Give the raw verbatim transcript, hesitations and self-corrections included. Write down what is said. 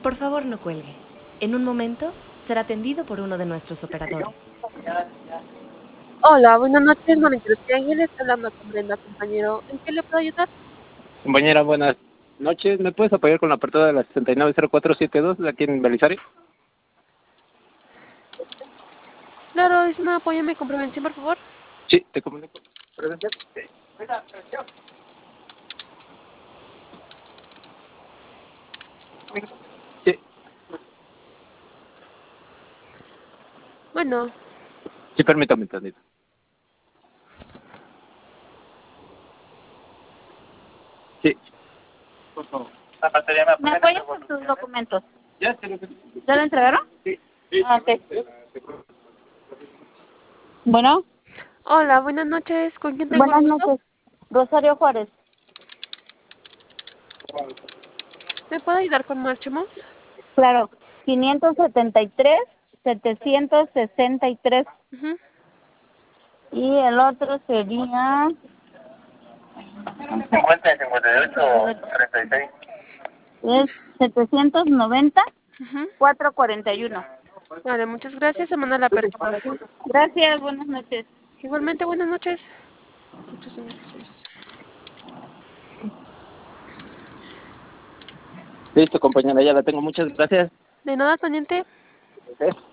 Por favor, no cuelgue. En un momento será atendido por uno de nuestros operadores. Hola, buenas noches, Monitor de Ángeles, hablando con Brenda, compañero. ¿En qué le puedo ayudar? Compañera, buenas noches. ¿Me puedes apoyar con la apertura de la sesenta y nueve cero cuatro setenta y dos de aquí en Belisario? Claro, es una apóyame con prevención, por favor. Sí, te comunico. ¿Prevención? Sí. Sí. Bueno, Sí, permítame tantito. Sí. Por favor. La batería me ¿Me apoyas con tus documentos? ¿Ya? ¿Te lo- ¿Ya lo entregaron? Sí. Ah, ok. Bueno, hola, buenas noches. ¿Con quién tengo el buenas gusto? noches. Rosario Juárez. ¿Me puede ayudar con Marchemos? Claro, quinientos setenta y tres, setecientos sesenta y tres. Ujú. Y el otro sería... cincuenta, cincuenta y ocho, treinta y seis. Es setecientos noventa, Ujú. cuatrocientos cuarenta y uno. Vale, muchas gracias. Se manda la apertura. Gracias, buenas noches. Igualmente, buenas noches. Muchas gracias. Listo, compañera, ya la tengo. Muchas gracias. De nada, pendiente. ¿Eh?